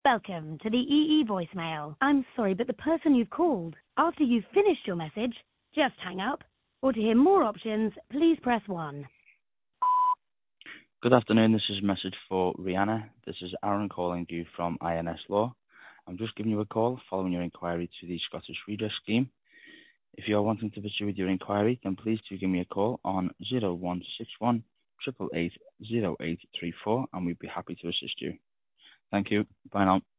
Welcome to the EE voicemail. I'm sorry, but the person you've called, after you've finished your message, just hang up. Or to hear more options, please press 1. Good afternoon, this is a message for Rihanna. This is Aaron calling you from INS Law. I'm just giving you a call following your inquiry to the Scottish Redress Scheme. If you are wanting to pursue with your inquiry, then please do give me a call on 0161 888 0834 and we'd be happy to assist you. Thank you. Bye now.